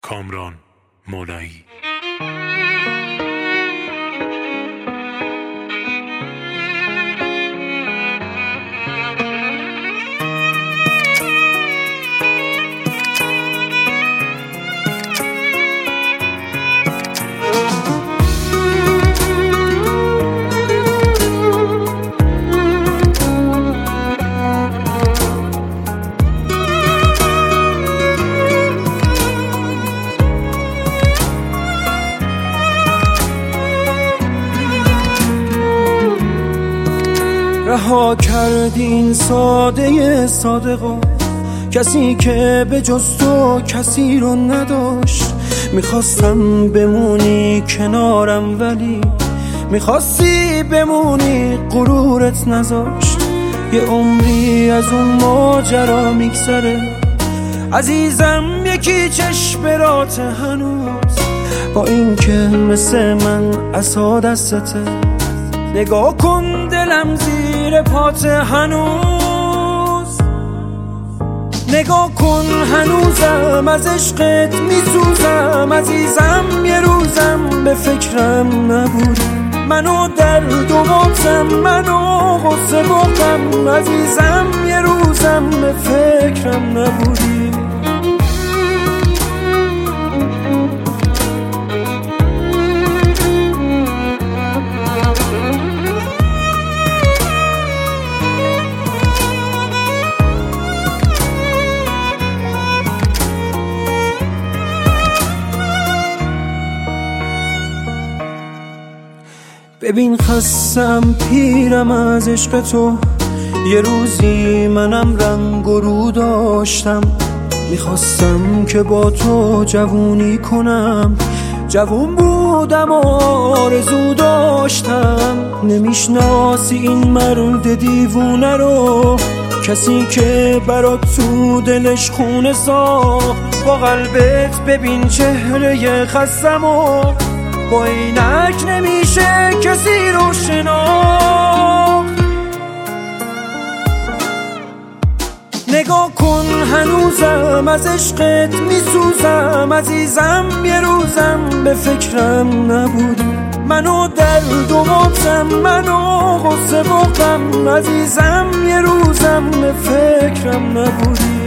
کامران مولایی. رها کردی این ساده صادقا، کسی که به جز تو کسی رو نداشت. میخواستم بمونی کنارم ولی میخواستی بمونی، غرورت نذاشت. یه عمری از اون ماجرا میگذره عزیزم، یکی چشمرات هنوز، با این که مثل من عصا دستته. نگاه کن دلم زیر پات هنوز، نگاه کن هنوزم از عشقت میسوزم. عزیزم یه روزم به فکرم نبودی، منو درد و بغزم، منو غصه بغزم. عزیزم یه روزم به فکرم نبودی. ببین خستم پیرم از عشق تو، یه روزی منم رنگ و رو داشتم. میخواستم که با تو جوونی کنم، جوون بودم و آرزو داشتم. نمیشناسی این مرد دیوونه رو، کسی که برات تو دلش خونه ساخت. با قلبت ببین چهره خستم و با اینک نمیشه کسی رو شناخت. نگاه کن هنوزم از عشقت میسوزم. عزیزم یه روزم به فکرم نبودی، منو درد و بغزم، منو غصه بغزم. عزیزم یه روزم به فکرم نبودی.